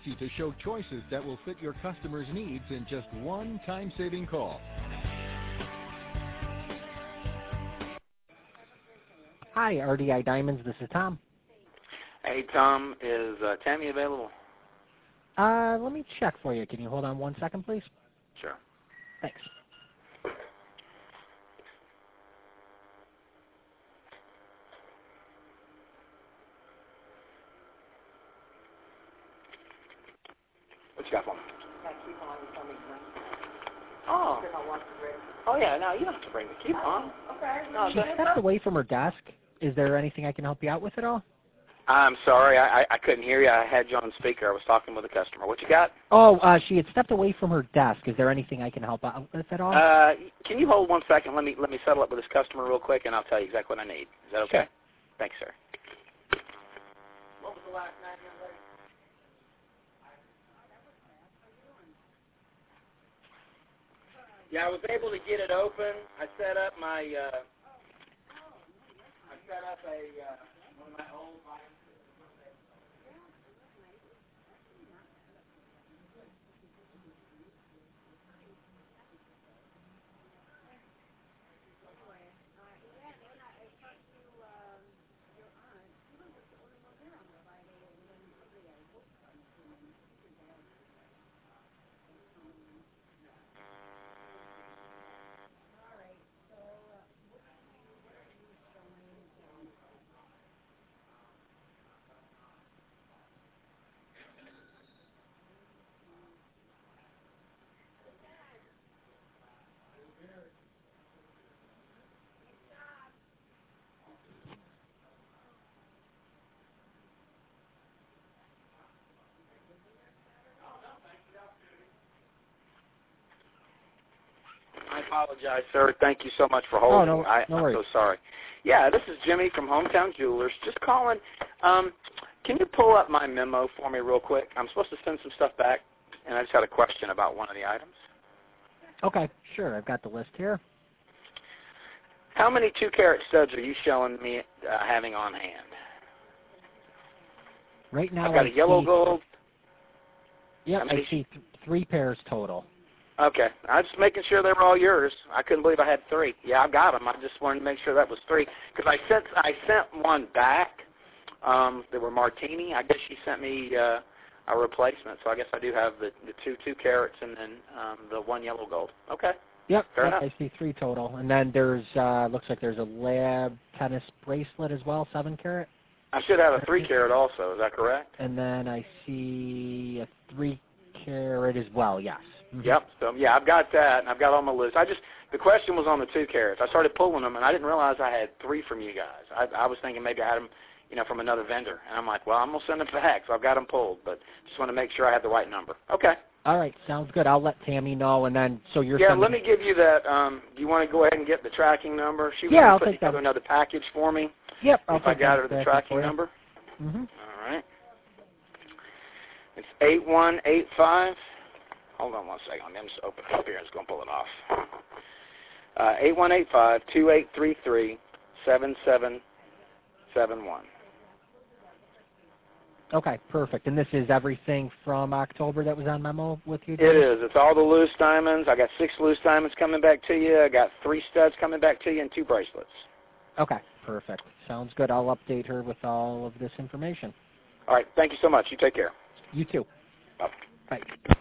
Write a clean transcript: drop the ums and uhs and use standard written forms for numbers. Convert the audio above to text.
easy to show choices that will fit your customers' needs in just one time-saving call. Hi, RDI Diamonds. This is Tom. Hey, Tom. Is Tammy available? Let me check for you. Can you hold on 1 second, please? Sure. Thanks. What you got for me? Oh. Oh, yeah. No, you don't have to bring the coupon. Okay. No, She stepped away from her desk. Is there anything I can help you out with at all? I'm sorry. I couldn't hear you. I had you on speaker. I was talking with a customer. What you got? Oh, she had stepped away from her desk. Is there anything I can help out with at all? Can you hold 1 second? Let me settle up with this customer real quick, and I'll tell you exactly what I need. Is that okay? Sure. Thanks, sir. What was the last name, young lady? Yeah, I was able to get it open. I set up my one of my old items. I apologize, sir. Thank you so much for holding. Oh, no worries. I'm so sorry. Yeah, this is Jimmy from Hometown Jewelers. Just calling. Can you pull up my memo for me real quick? I'm supposed to send some stuff back, and I just had a question about one of the items. Okay, sure. I've got the list here. How many 2-carat studs are you showing me having on hand? Right now, I've got a yellow gold. Yep, I see 3 pairs total. Okay. I was just making sure they were all yours. I couldn't believe I had 3. Yeah, I got them. I just wanted to make sure that was 3. Because I sent one back. They were martini. I guess she sent me a replacement. So I guess I do have the 2 carats and then the 1 yellow gold. Okay. Yep, Fair enough. I see 3 total. And then there's, looks like there's a lab tennis bracelet as well, 7 carat. I should have a 3 carat also. Is that correct? And then I see a 3 carat as well, yes. Mm-hmm. Yep. So, yeah, I've got that, and I've got all my list. The question was on the 2 carats. I started pulling them, and I didn't realize I had 3 from you guys. I was thinking maybe I had them, from another vendor. And I'm like, well, I'm going to send them back, so I've got them pulled. But just want to make sure I have the right number. Okay. All right, sounds good. I'll let Tammy know, and then, so you're let me give you that. Do you want to go ahead and get the tracking number? She was I'll put take together that. another package for me. Yep, if I got her the tracking number. Mm-hmm. All right. It's 8185. Hold on 1 second. Let me just open it up here. I'm just going to pull it off. 8185-2833-7771. Okay, perfect. And this is everything from October that was on memo with you? It is. It's all the loose diamonds. I got 6 loose diamonds coming back to you. I got 3 studs coming back to you and 2 bracelets. Okay, perfect. Sounds good. I'll update her with all of this information. All right. Thank you so much. You take care. You too. Bye. Bye.